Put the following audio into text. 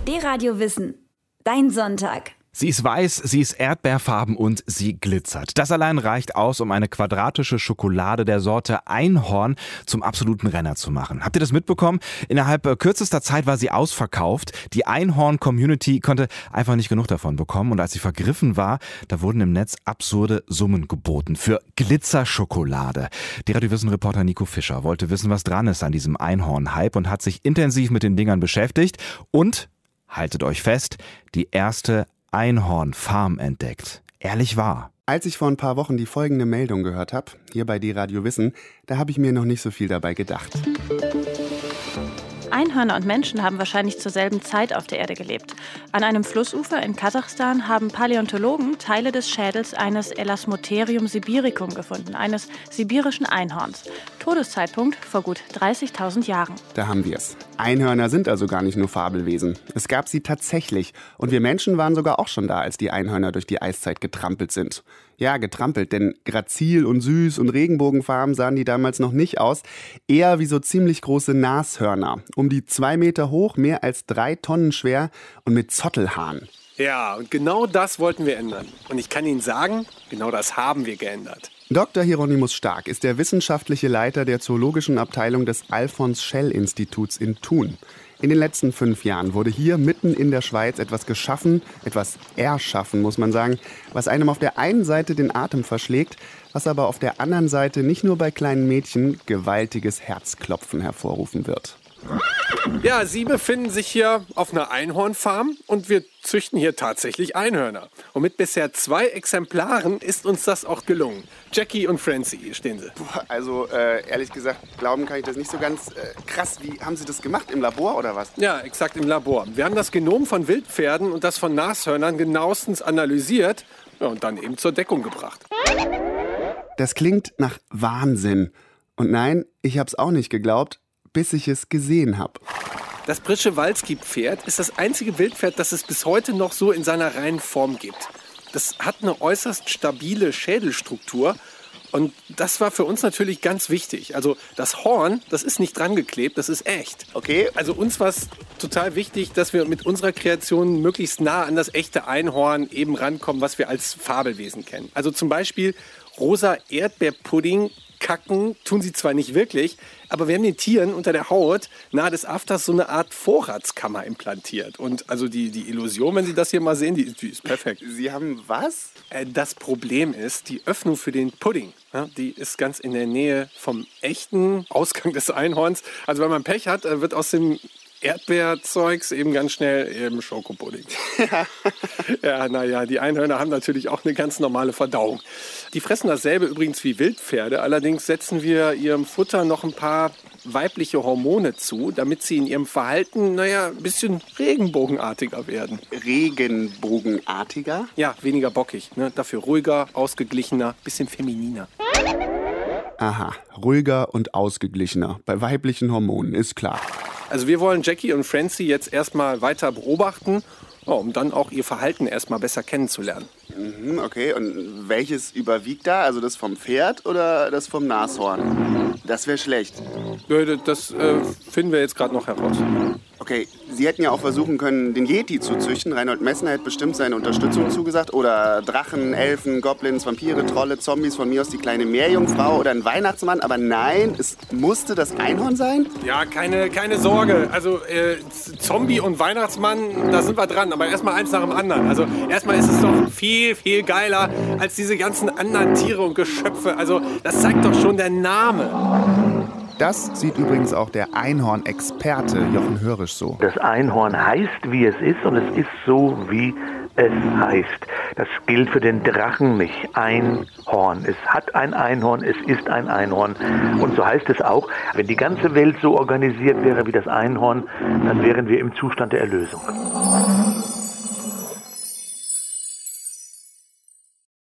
D-Radio Wissen. Dein Sonntag. Sie ist weiß, sie ist erdbeerfarben und sie glitzert. Das allein reicht aus, um eine quadratische Schokolade der Sorte Einhorn zum absoluten Renner zu machen. Habt ihr das mitbekommen? Innerhalb kürzester Zeit war sie ausverkauft. Die Einhorn-Community konnte einfach nicht genug davon bekommen. Und als sie vergriffen war, da wurden im Netz absurde Summen geboten für Glitzerschokolade. D-Radio Wissen-Reporter Nico Fischer wollte wissen, was dran ist an diesem Einhorn-Hype und hat sich intensiv mit den Dingern beschäftigt. Und, haltet euch fest, die erste Einhornfarm entdeckt. Ehrlich wahr. Als ich vor ein paar Wochen die folgende Meldung gehört habe, hier bei D-Radio Wissen, da habe ich mir noch nicht so viel dabei gedacht. Einhörner und Menschen haben wahrscheinlich zur selben Zeit auf der Erde gelebt. An einem Flussufer in Kasachstan haben Paläontologen Teile des Schädels eines Elasmotherium sibiricum gefunden, eines sibirischen Einhorns. Todeszeitpunkt vor gut 30.000 Jahren. Da haben wir es. Einhörner sind also gar nicht nur Fabelwesen. Es gab sie tatsächlich. Und wir Menschen waren sogar auch schon da, als die Einhörner durch die Eiszeit getrampelt sind. Ja, getrampelt, denn grazil und süß und regenbogenfarben sahen die damals noch nicht aus. Eher wie so ziemlich große Nashörner. Um die 2 Meter hoch, mehr als 3 Tonnen schwer und mit Zottelhaaren. Ja, und genau das wollten wir ändern. Und ich kann Ihnen sagen, genau das haben wir geändert. Dr. Hieronymus Stark ist der wissenschaftliche Leiter der zoologischen Abteilung des Alfons-Schell-Instituts in Thun. In den letzten 5 Jahren wurde hier mitten in der Schweiz etwas geschaffen, etwas erschaffen, muss man sagen, was einem auf der einen Seite den Atem verschlägt, was aber auf der anderen Seite nicht nur bei kleinen Mädchen gewaltiges Herzklopfen hervorrufen wird. Ja, Sie befinden sich hier auf einer Einhornfarm und wir züchten hier tatsächlich Einhörner. Und mit bisher 2 Exemplaren ist uns das auch gelungen. Jackie und Francie, hier stehen sie. Also ehrlich gesagt, glauben kann ich das nicht so ganz. Krass, wie haben Sie das gemacht? Im Labor oder was? Ja, exakt im Labor. Wir haben das Genom von Wildpferden und das von Nashörnern genauestens analysiert, ja, und dann eben zur Deckung gebracht. Das klingt nach Wahnsinn. Und nein, ich hab's auch nicht geglaubt, bis ich es gesehen habe. Das Przewalski-Pferd ist das einzige Wildpferd, das es bis heute noch so in seiner reinen Form gibt. Das hat eine äußerst stabile Schädelstruktur und das war für uns natürlich ganz wichtig. Also das Horn, das ist nicht dran geklebt, das ist echt. Okay. Also uns war es total wichtig, dass wir mit unserer Kreation möglichst nah an das echte Einhorn eben rankommen, was wir als Fabelwesen kennen. Also zum Beispiel rosa Erdbeerpudding. Kacken tun sie zwar nicht wirklich, aber wir haben den Tieren unter der Haut nahe des Afters so eine Art Vorratskammer implantiert. Und also die Illusion, wenn Sie das hier mal sehen, die ist perfekt. Sie haben was? Das Problem ist, die Öffnung für den Pudding, ja, die ist ganz in der Nähe vom echten Ausgang des Einhorns. Also wenn man Pech hat, wird aus dem Erdbeerzeugs eben ganz schnell eben Schokopudding. Ja, naja, die Einhörner haben natürlich auch eine ganz normale Verdauung. Die fressen dasselbe übrigens wie Wildpferde, allerdings setzen wir ihrem Futter noch ein paar weibliche Hormone zu, damit sie in ihrem Verhalten, ein bisschen regenbogenartiger werden. Regenbogenartiger? Ja, weniger bockig, ne? Dafür ruhiger, ausgeglichener, bisschen femininer. Aha, ruhiger und ausgeglichener. Bei weiblichen Hormonen, ist klar. Also wir wollen Jackie und Francie jetzt erstmal weiter beobachten, um dann auch ihr Verhalten erstmal besser kennenzulernen. Okay, und welches überwiegt da? Also das vom Pferd oder das vom Nashorn? Das wäre schlecht. Das finden wir jetzt gerade noch heraus. Okay, Sie hätten ja auch versuchen können, den Yeti zu züchten. Reinhold Messner hätte bestimmt seine Unterstützung zugesagt. Oder Drachen, Elfen, Goblins, Vampire, Trolle, Zombies, von mir aus die kleine Meerjungfrau oder ein Weihnachtsmann. Aber nein, es musste das Einhorn sein? Ja, keine Sorge. Also Zombie und Weihnachtsmann, da sind wir dran. Aber erstmal eins nach dem anderen. Also erstmal ist es doch viel, viel geiler als diese ganzen anderen Tiere und Geschöpfe. Also das zeigt doch schon der Name. Das sieht übrigens auch der Einhorn-Experte Jochen Hörisch so. Das Einhorn heißt, wie es ist, und es ist so, wie es heißt. Das gilt für den Drachen nicht. Einhorn. Es hat ein Einhorn, es ist ein Einhorn. Und so heißt es auch, wenn die ganze Welt so organisiert wäre wie das Einhorn, dann wären wir im Zustand der Erlösung.